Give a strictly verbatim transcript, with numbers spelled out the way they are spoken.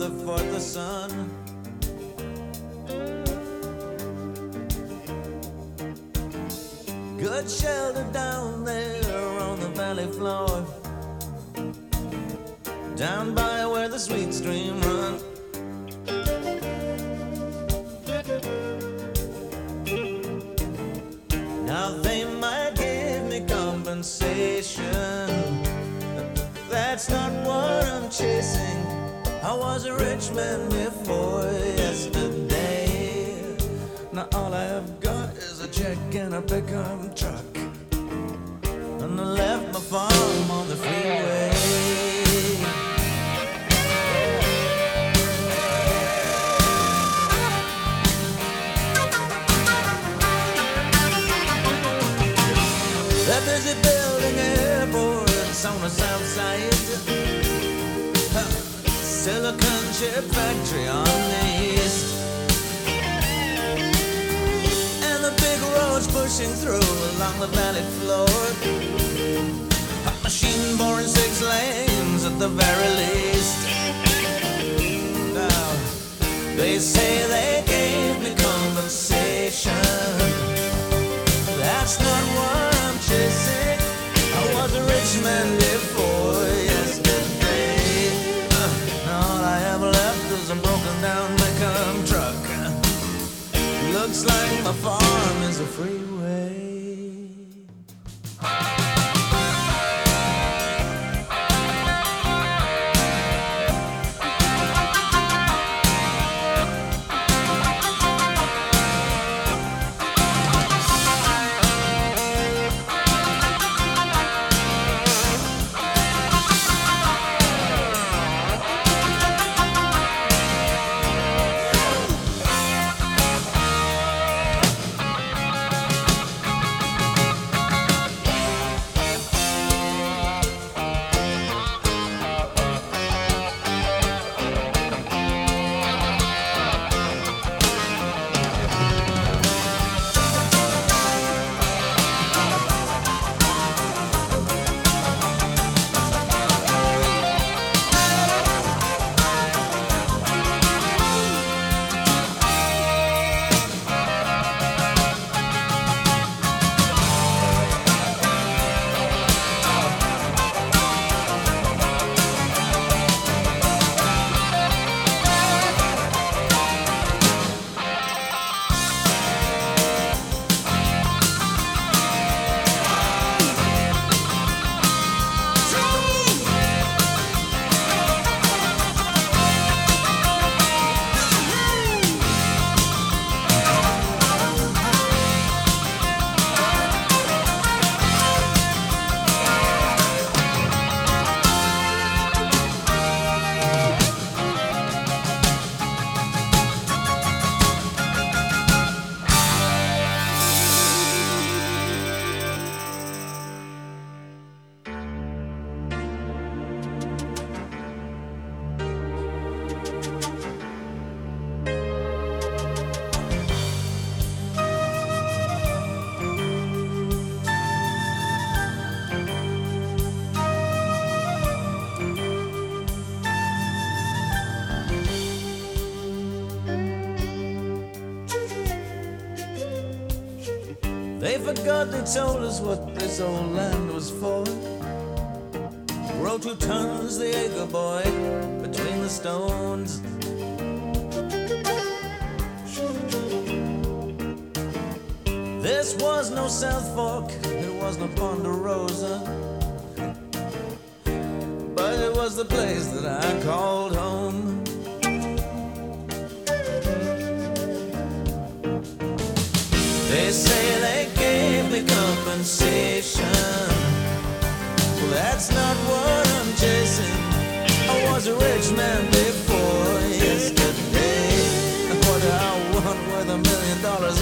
the fourth of sun. Good shelter down there on the valley floor, down by where the sweet stream runs. Now they might give me compensation, that's not what I'm chasing. I was a rich man before yesterday. Now all I have got is a check and a pickup truck, and I left my farm on the freeway. They're busy building airports on the south side, Silicon chip factory on the east, and the big roads pushing through along the valley floor. A machine boring six lanes at the very least. Now, they say they gave me compensation, that's not what I'm chasing. I was a rich man before yesterday. Uh, now all I have left is a broken down pickup truck. Looks like my farm is a freeway. They forgot they told us what this old land was for. Grow two tons the acre, boy, between the stones. This was no South Fork, it was no Ponderosa, but it was the place that I called home. They say they gave me compensation, well, that's not what I'm chasing. I was a rich man before yesterday. What I want worth a million dollars